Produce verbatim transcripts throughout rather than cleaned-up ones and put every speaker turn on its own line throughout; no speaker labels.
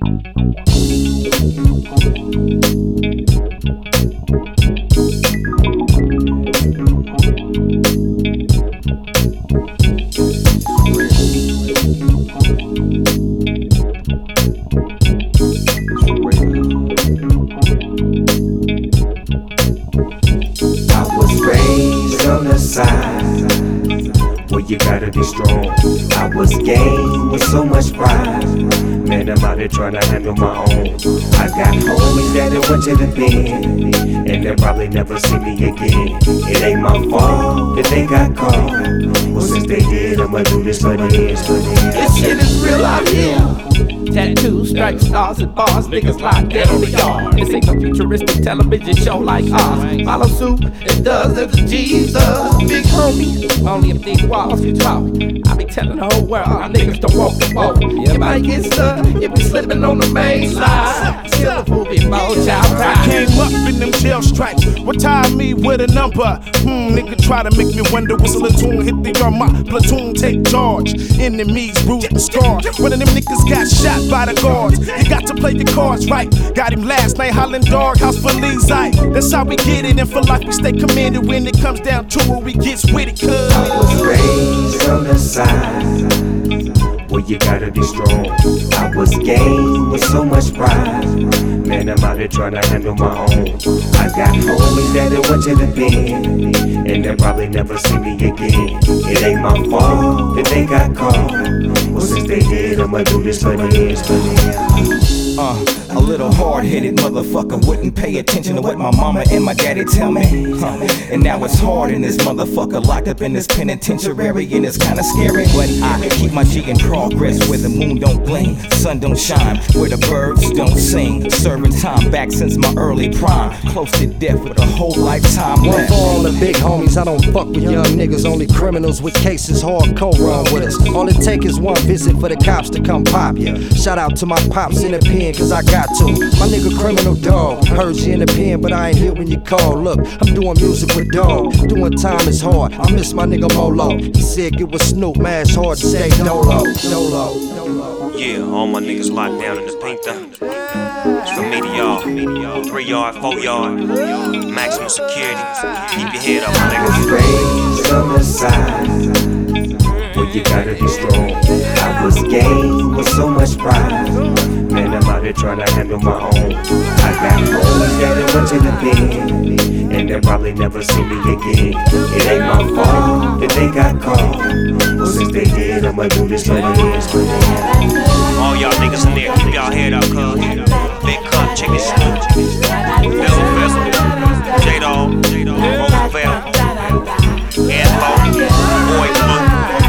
Well, you gotta be strong. I was game with so much pride. Man, I'm out here trying to handle my own. I got homies that went to the pen, and they'll probably never see me again. It ain't my fault that they got caught. Well, since they did, I'ma do this for the ends.
This shit is real out here. Tattoos, stripes, stars, and bars. Niggas lie dead on the yard. This ain't no futuristic television show like ours. Follow suit, it does as the G's does. Big homie, only if these walls can talk. I be telling the whole world, our niggas don't walk the walk. You might get stuck if you slipping on the main line. Still a movie mode, child time.
I came up in them jail stripes. What tied me with a number? Hmm, nigga try to make me wonder what's a platoon hit the yard. My platoon take charge. Enemies root and scar. One of them niggas got shot by the guards. You got to play your cards right. Got him last night, Holland Dog, House for Leesite. That's how we get it, and for life we stay committed. When it comes down to it, we gets with it, cuz
I was raised on the side. Well, you gotta be strong. I was game with so much pride. Man, I'm out here trying to handle my own. I got homies that went to the pen, and they'll probably never see me again. It ain't my fault that they got caught. Well, since they did, I'ma do this for the ends.
Uh, a little hard-headed motherfucker wouldn't pay attention to what my mama and my daddy tell me. Huh. And now it's hard in this motherfucker locked up in this penitentiary, and it's kinda scary. But I keep my G in progress where the moon don't gleam, sun don't shine, where the birds don't sing. Serving time back since my early prime, close to death with a whole lifetime
One
left.
for all the big homies, I don't fuck with young niggas. Only criminals with cases hardcore run with us. All it take is one visit for the cops to come pop ya. Shout out to my pops in the pen, cause I got to. My nigga Criminal Dog, heard you in the pen, but I ain't here when you call. Look, I'm doing music with Dog, doing time is hard. I miss my nigga Molo. He said get with Snoop, man, it's hard to say Dolo, Dolo, Dolo.
Yeah, all my niggas locked down in the Pinta. It's from me to y'all. Three yard, four yard, maximum security. Keep your head up, my
I was
niggas.
raised on the side. Well, you gotta be strong. I was game with so much pride. Man, I'm out here trying to handle my own. I got homies that went to the pen, and they'll probably never see me again. It ain't my fault that they got caught. Well, since they did, I'ma do this for the ends.
All y'all niggas in there, keep y'all head up, cuz. Big Cup, Chicken Snoop, Bizzle Fizzle, J-Dog, Roosevelt, Anfo, Boy Blue.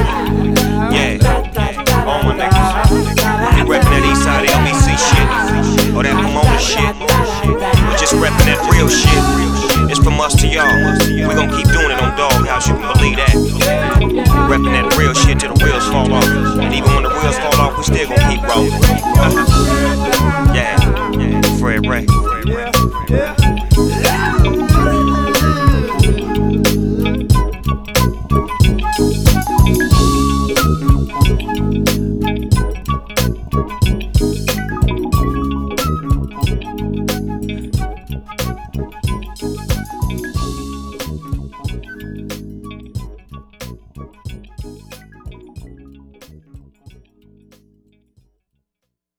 Yeah, all my niggas. We reppin' that Eastside L B C shit, or that Pomona shit. We just reppin' that real shit. It's from us to y'all. We gon' keep doing it on Doghouse, you can believe that. Reppin' that real shit till the wheels fall off. And even when the wheels fall off, we still gon' keep rolling. Yeah, yeah, Fred Ray. Fred Ray.